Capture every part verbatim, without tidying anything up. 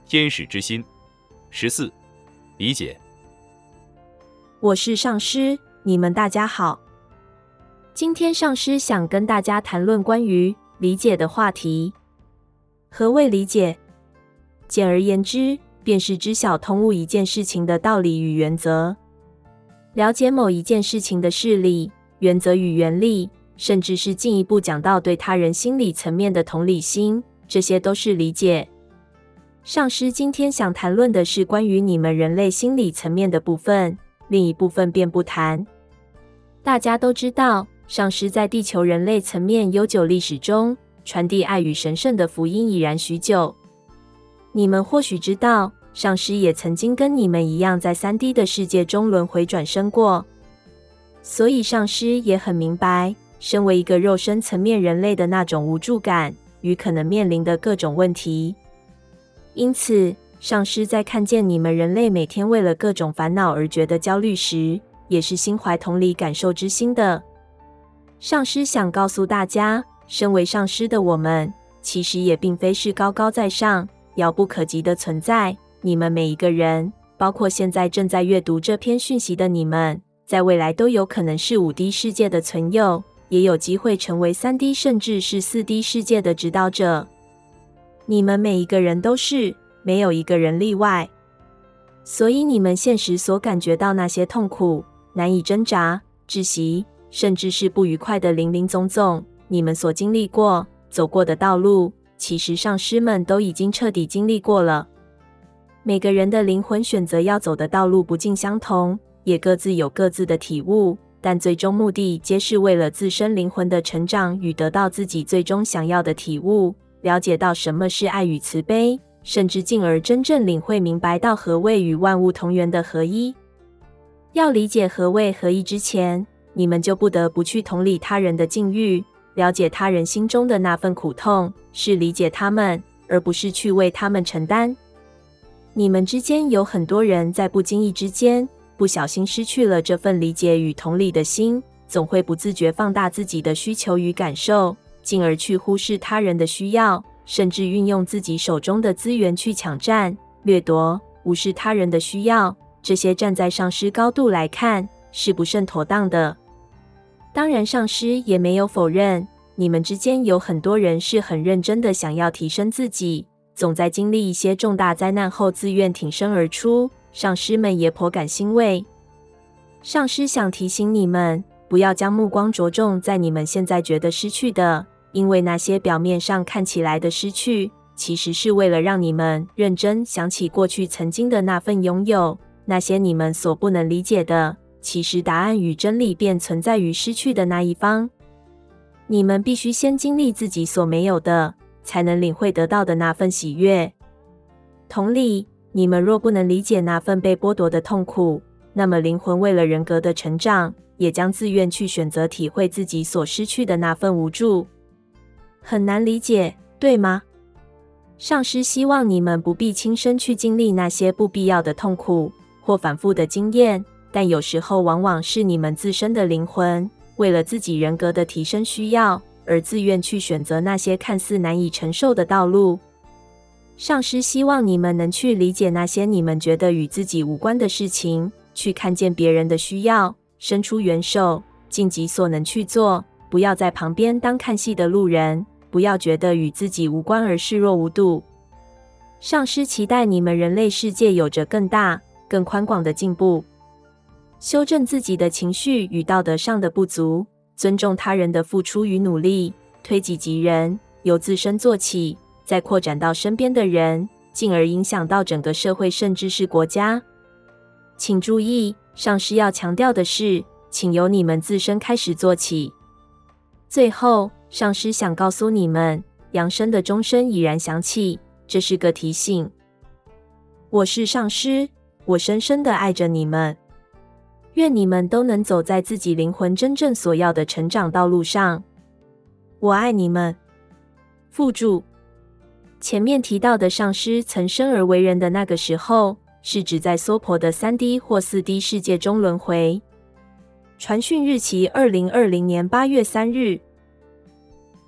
天使之心。十四、理解。 我是上师，你们大家好。今天上师想跟大家谈论关于理解的话题。何谓理解？简而言之，便是知晓通悟一件事情的道理与原则，了解某一件事情的事理、原则与原理，甚至是进一步讲到对他人心理层面的同理心，这些都是理解。上师今天想谈论的是关于你们人类心理层面的部分，另一部分便不谈。大家都知道，上师在地球人类层面悠久历史中，传递爱与神圣的福音已然许久。你们或许知道，上师也曾经跟你们一样在 三 D 的世界中轮回转生过，所以上师也很明白，身为一个肉身层面人类的那种无助感与可能面临的各种问题。因此，上师在看见你们人类每天为了各种烦恼而觉得焦虑时，也是心怀同理感受之心的。上师想告诉大家，身为上师的我们，其实也并非是高高在上、遥不可及的存在。你们每一个人，包括现在正在阅读这篇讯息的你们，在未来都有可能是 五 D 世界的存有，也有机会成为 三 D 甚至是 四 D 世界的指导者。你们每一个人都是，没有一个人例外。所以你们现实所感觉到那些痛苦、难以挣扎、窒息，甚至是不愉快的林林总总，你们所经历过、走过的道路，其实上师们都已经彻底经历过了。每个人的灵魂选择要走的道路不尽相同，也各自有各自的体悟，但最终目的皆是为了自身灵魂的成长与得到自己最终想要的体悟，了解到什么是爱与慈悲，甚至进而真正领会明白到何谓与万物同源的合一。要理解何谓合一之前，你们就不得不去同理他人的境遇，了解他人心中的那份苦痛，是理解他们，而不是去为他们承担。你们之间有很多人在不经意之间，不小心失去了这份理解与同理的心，总会不自觉放大自己的需求与感受，进而去忽视他人的需要，甚至运用自己手中的资源去抢占、掠夺，无视他人的需要。这些站在上师高度来看，是不甚妥当的。当然，上师也没有否认，你们之间有很多人是很认真的想要提升自己，总在经历一些重大灾难后自愿挺身而出，上师们也颇感欣慰。上师想提醒你们，不要将目光着重在你们现在觉得失去的，因为那些表面上看起来的失去，其实是为了让你们认真想起过去曾经的那份拥有。那些你们所不能理解的，其实答案与真理便存在于失去的那一方。你们必须先经历自己所没有的，才能领会得到的那份喜悦。同理，你们若不能理解那份被剥夺的痛苦，那么灵魂为了人格的成长，也将自愿去选择体会自己所失去的那份无助。很难理解，对吗？上师希望你们不必亲身去经历那些不必要的痛苦或反复的经验，但有时候往往是你们自身的灵魂为了自己人格的提升需要，而自愿去选择那些看似难以承受的道路。上师希望你们能去理解那些你们觉得与自己无关的事情，去看见别人的需要，伸出援手，尽己所能去做，不要在旁边当看戏的路人，不要觉得与自己无关而视若无睹。上师期待你们人类世界有着更大、更宽广的进步，修正自己的情绪与道德上的不足，尊重他人的付出与努力，推己及人，由自身做起，再扩展到身边的人，进而影响到整个社会甚至是国家。请注意，上师要强调的是，请由你们自身开始做起。最后，上师想告诉你们，扬声的钟声已然响起，这是个提醒。我是上师，我深深地爱着你们。愿你们都能走在自己灵魂真正所要的成长道路上。我爱你们。附注：前面提到的上师曾生而为人的那个时候，是指在娑婆的 三 D 或 四 D 世界中轮回。传讯日期二零二零年八月三日。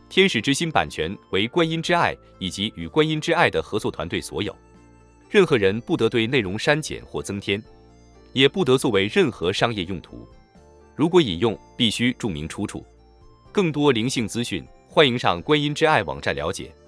天使之心版权为观音之爱以及与观音之爱的合作团队所有，任何人不得对内容删减或增添，也不得作为任何商业用途。如果引用，必须注明出处。更多灵性资讯，欢迎上观音之爱网站了解。